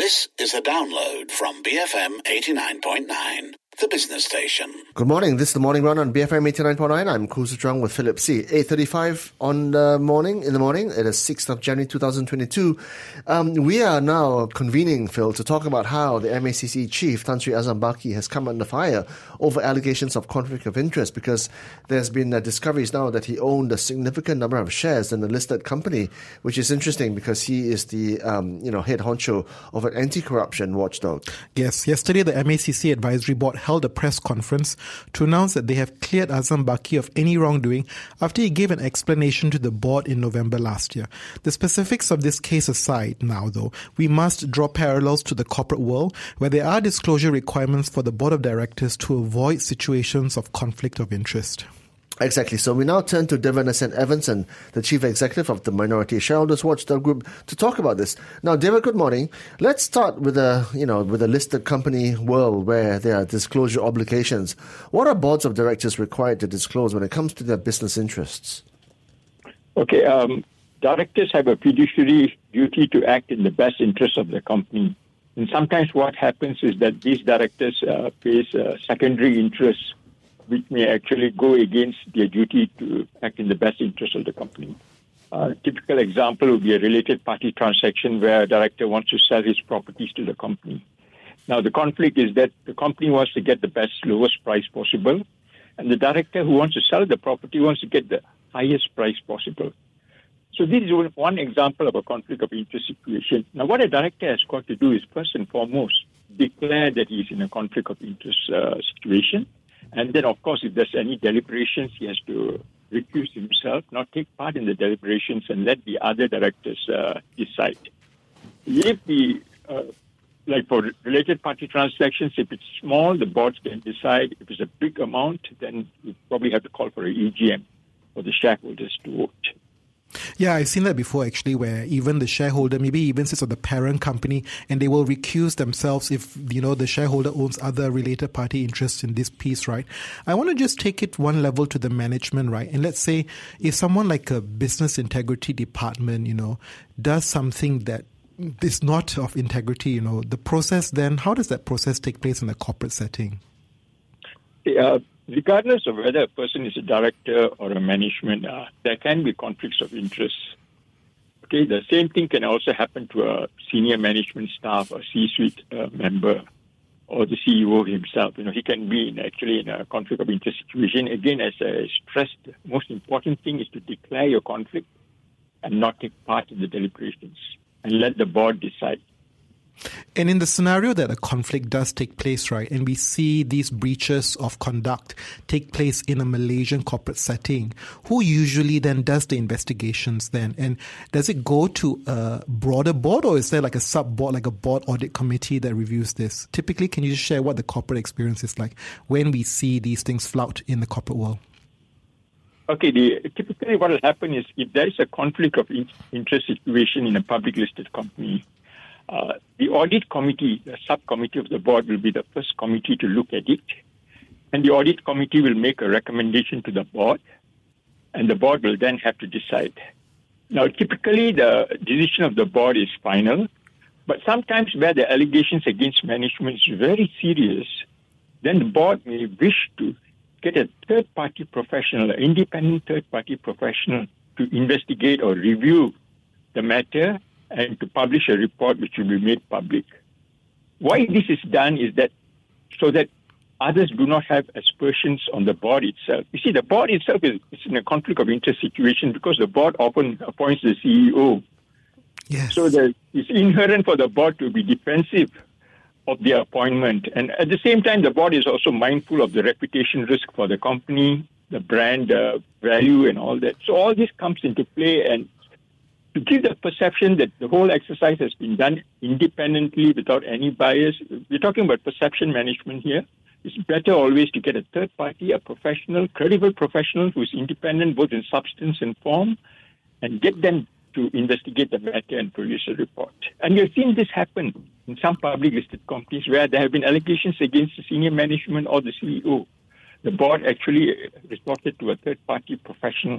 This is a download from BFM 89.9, the business station. Good morning. This is the Morning Run on BFM 89.9. I'm Khoo Sutrang with Philip C. 8:35 in the morning. It is 6th of January 2022. We are now convening, Phil, to talk about how the MACC chief, Tan Sri Azam Baki, has come under fire over allegations of conflict of interest because there's been discoveries now that he owned a significant number of shares in a listed company, which is interesting because he is the head honcho of an anti-corruption watchdog. Yes, yesterday the MACC Advisory Board held a press conference to announce that they have cleared Azam Baki of any wrongdoing after he gave an explanation to the board in November last year. The specifics of this case aside now, though, we must draw parallels to the corporate world where there are disclosure requirements for the board of directors to avoid situations of conflict of interest. Exactly. So we now turn to Devanasen Evanson, the chief executive of the Minority Shareholders Watchdog Group, to talk about this. Now, David, good morning. Let's start with a listed company world where there are disclosure obligations. What are boards of directors required to disclose when it comes to their business interests? Okay. Directors have a fiduciary duty to act in the best interest of the company. And sometimes what happens is that these directors face secondary interests which may actually go against their duty to act in the best interest of the company. Typical example would be a related party transaction where a director wants to sell his properties to the company. Now, the conflict is that the company wants to get the best, lowest price possible, and the director who wants to sell the property wants to get the highest price possible. So this is one example of a conflict of interest situation. Now, what a director has got to do is, first and foremost, declare that he is in a conflict of interest situation. And then, of course, if there's any deliberations, he has to recuse himself, not take part in the deliberations, and let the other directors decide. If like for related party transactions, if it's small, the boards can decide. If it's a big amount, then you probably have to call for an EGM for the shareholders to vote. Yeah, I've seen that before actually, where even the shareholder maybe even sits on the parent company and they will recuse themselves if, the shareholder owns other related party interests in this piece, right? I want to just take it one level to the management, right? And let's say if someone like a business integrity department, does something that is not of integrity, the process then, how does that process take place in a corporate setting? Regardless of whether a person is a director or a management, there can be conflicts of interest. Okay, the same thing can also happen to a senior management staff, a C-suite member, or the CEO himself. He can be in a conflict of interest situation. Again, as I stressed, the most important thing is to declare your conflict and not take part in the deliberations and let the board decide. And in the scenario that a conflict does take place, right, and we see these breaches of conduct take place in a Malaysian corporate setting, who usually then does the investigations then? And does it go to a broader board, or is there like a sub-board, like a board audit committee that reviews this? Typically, can you just share what the corporate experience is like when we see these things flout in the corporate world? Okay, typically what will happen is if there is a conflict of interest situation in a public listed company, the audit committee, the subcommittee of the board, will be the first committee to look at it. And the audit committee will make a recommendation to the board, and the board will then have to decide. Now, typically, the decision of the board is final, but sometimes where the allegations against management is very serious, then the board may wish to get a third-party professional, an independent third-party professional, to investigate or review the matter and to publish a report which will be made public. Why this is done is that so that others do not have aspersions on the board itself. You see, the board itself is in a conflict of interest situation because the board often appoints the CEO. Yes. So it's inherent for the board to be defensive of their appointment. And at the same time, the board is also mindful of the reputation risk for the company, the brand value and all that. So all this comes into play, and to give the perception that the whole exercise has been done independently without any bias, we're talking about perception management here. It's better always to get a third party, a professional, credible professional who's independent both in substance and form, and get them to investigate the matter and produce a report. And you've seen this happen in some public listed companies where there have been allegations against the senior management or the CEO. The board actually resorted to a third party professional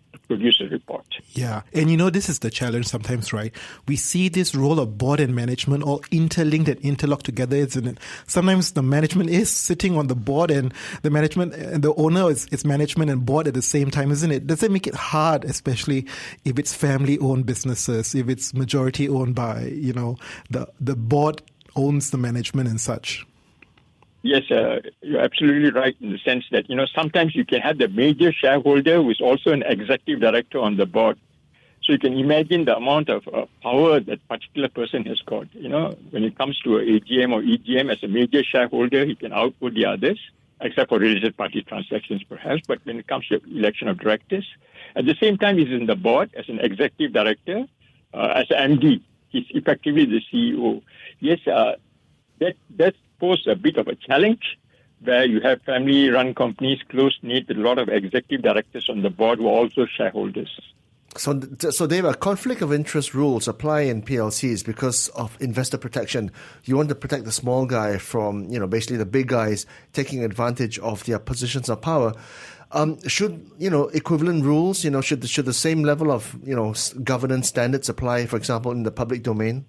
to produce a report. Yeah. And this is the challenge sometimes, right? We see this role of board and management all interlinked and interlocked together, isn't it? Sometimes the management is sitting on the board and the management, and the owner is management and board at the same time, isn't it? Does it make it hard, especially if it's family-owned businesses, if it's majority owned by, the board owns the management and such? Yes, you're absolutely right in the sense that, sometimes you can have the major shareholder who is also an executive director on the board. So you can imagine the amount of power that particular person has got. When it comes to an AGM or EGM, as a major shareholder, he can outvote the others, except for related party transactions perhaps. But when it comes to election of directors, at the same time, he's in the board as an executive director, as an MD. He's effectively the CEO. Yes, that pose a bit of a challenge where you have family-run companies, close-knit, with a lot of executive directors on the board who are also shareholders. So Deva, conflict of interest rules apply in PLCs because of investor protection. You want to protect the small guy from, basically the big guys taking advantage of their positions of power. Should, equivalent rules, should the same level of, governance standards apply, for example, in the public domain?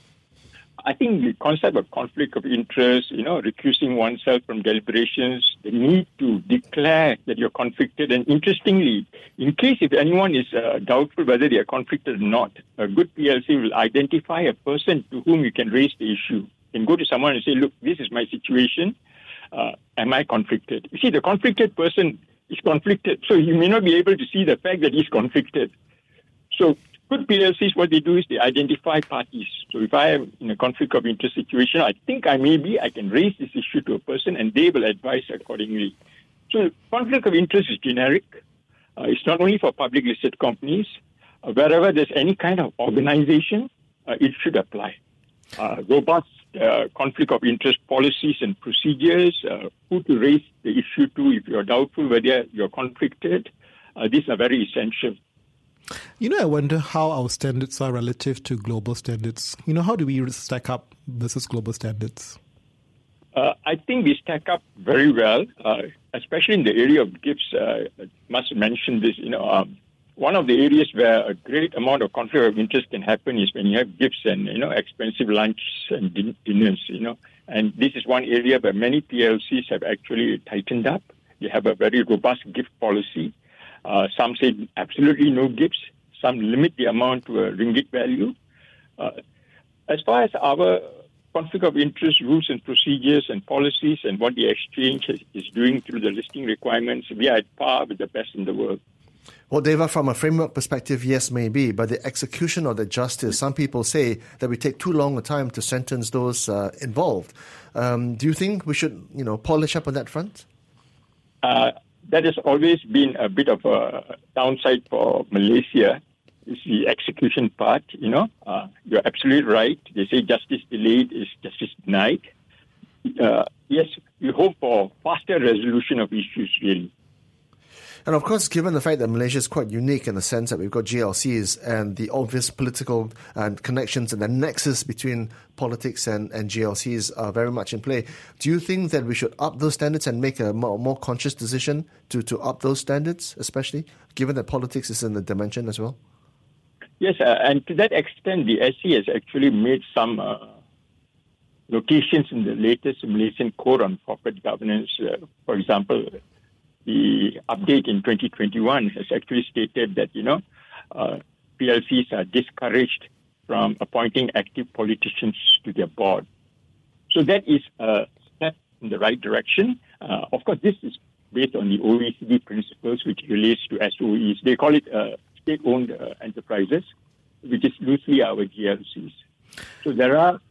I think the concept of conflict of interest, recusing oneself from deliberations, the need to declare that you're conflicted. And interestingly, in case if anyone is doubtful whether they are conflicted or not, a good PLC will identify a person to whom you can raise the issue. You can go to someone and say, look, this is my situation. Am I conflicted? You see, the conflicted person is conflicted. So you may not be able to see the fact that he's conflicted. So good PLCs, what they do is they identify parties. So if I am in a conflict of interest situation, I think I can raise this issue to a person and they will advise accordingly. So conflict of interest is generic. It's not only for public listed companies. Wherever there's any kind of organization, it should apply. Robust conflict of interest policies and procedures, who to raise the issue to if you're doubtful whether you're conflicted. These are very essential. I wonder how our standards are relative to global standards. How do we stack up versus global standards? I think we stack up very well, especially in the area of gifts. I must mention this, one of the areas where a great amount of conflict of interest can happen is when you have gifts and, expensive lunches and dinners, And this is one area where many PLCs have actually tightened up. They have a very robust gift policy. Some say absolutely no gifts. Some limit the amount to a ringgit value. As far as our conflict of interest rules and procedures and policies and what the exchange is doing through the listing requirements, we are at par with the best in the world. Well, Deva, from a framework perspective, yes, maybe, but the execution of the justice, some people say that we take too long a time to sentence those involved. Do you think we should, polish up on that front? That has always been a bit of a downside for Malaysia, is the execution part, You're absolutely right. They say justice delayed is justice denied. Yes, we hope for faster resolution of issues, really. And of course, given the fact that Malaysia is quite unique in the sense that we've got GLCs and the obvious political and connections and the nexus between politics and GLCs are very much in play, do you think that we should up those standards and make a more conscious decision to up those standards, especially given that politics is in the dimension as well? Yes, and to that extent, the SC has actually made some notations in the latest Malaysian Code on Corporate Governance. For example, the update in 2021 has actually stated that, PLCs are discouraged from appointing active politicians to their board. So that is a step in the right direction. Of course, this is based on the OECD principles, which relates to SOEs. They call it state-owned enterprises, which is loosely our GLCs. So there are,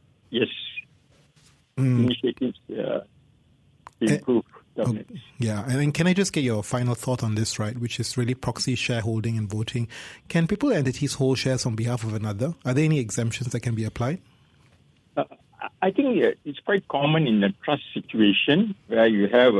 initiatives to improve. Yeah, and can I just get your final thought on this, right, which is really proxy shareholding and voting. Can people or entities hold shares on behalf of another? Are there any exemptions that can be applied? I think it's quite common in a trust situation where you have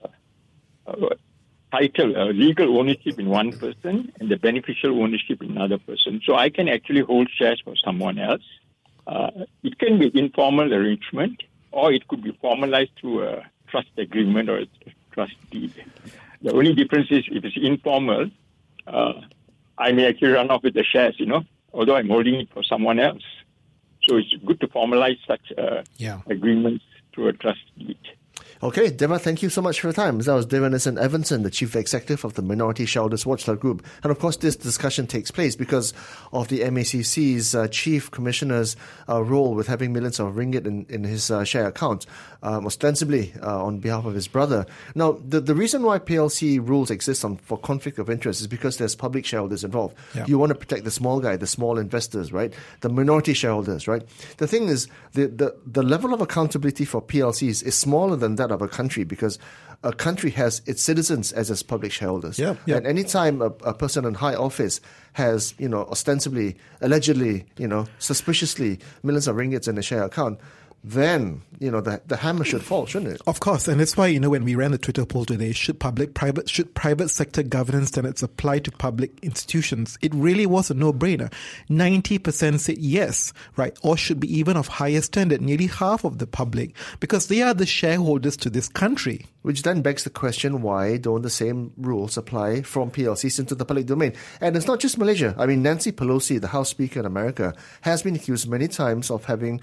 a title, a legal ownership in one person and the beneficial ownership in another person. So I can actually hold shares for someone else. It can be informal arrangement or it could be formalized through a trust agreement or a trust deed. The only difference is if it's informal, I may actually run off with the shares, although I'm holding it for someone else. So it's good to formalize such agreements through a trust deed. Okay, Deva, thank you so much for your time. That was Devanasan Evanson, the Chief Executive of the Minority Shareholders Watchdog Group. And of course, this discussion takes place because of the MACC's Chief Commissioner's role with having millions of ringgit in his share account, ostensibly on behalf of his brother. Now, the reason why PLC rules exist for conflict of interest is because there's public shareholders involved. Yeah. You want to protect the small guy, the small investors, right? The minority shareholders, right? The thing is, the level of accountability for PLCs is smaller than that of a country because a country has its citizens as its public shareholders. Yeah. And any time a person in high office has, ostensibly, allegedly, suspiciously millions of ringgits in a share account, then, the hammer should fall, shouldn't it? Of course. And that's why, when we ran the Twitter poll today, should private sector governance standards apply to public institutions? It really was a no-brainer. 90% said yes, right? Or should be even of higher standard, nearly half of the public, because they are the shareholders to this country. Which then begs the question, why don't the same rules apply from PLCs into the public domain? And it's not just Malaysia. I mean, Nancy Pelosi, the House Speaker in America, has been accused many times of having,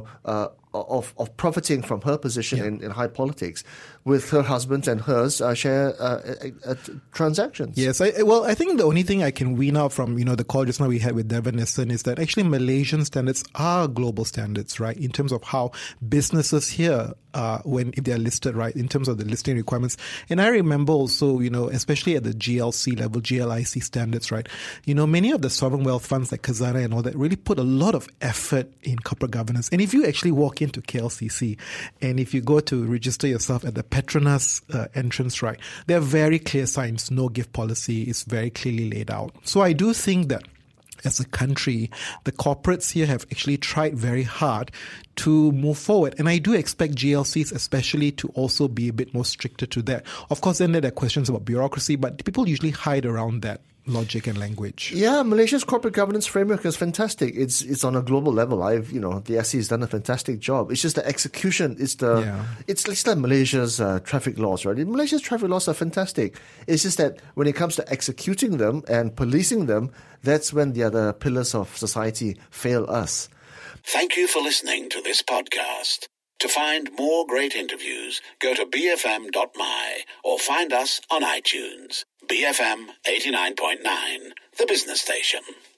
of profiting from her position in high politics with her husband and hers share transactions. Yes, I think the only thing I can wean out from, the call just now we had with Devanasan is that actually Malaysian standards are global standards, right? In terms of how businesses here, if they're listed, right, in terms of the listing requirements. And I remember also, especially at the GLC level, GLIC standards, right, many of the sovereign wealth funds like Khazanah and all that really put a lot of effort in corporate governance. And if you actually walk into KLCC and if you go to register yourself at the Petronas entrance, right, there are very clear signs, no gift policy is very clearly laid out. So I do think that as a country, the corporates here have actually tried very hard to move forward. And I do expect GLCs especially to also be a bit more stricter to that. Of course, then there are questions about bureaucracy, but people usually hide around that logic and language. Yeah, Malaysia's corporate governance framework is fantastic. It's on a global level. The SC has done a fantastic job. It's just the execution. It's like Malaysia's traffic laws, right? Malaysia's traffic laws are fantastic. It's just that when it comes to executing them and policing them, that's when the other pillars of society fail us. Thank you for listening to this podcast. To find more great interviews, go to bfm.my or find us on iTunes. BFM 89.9, the business station.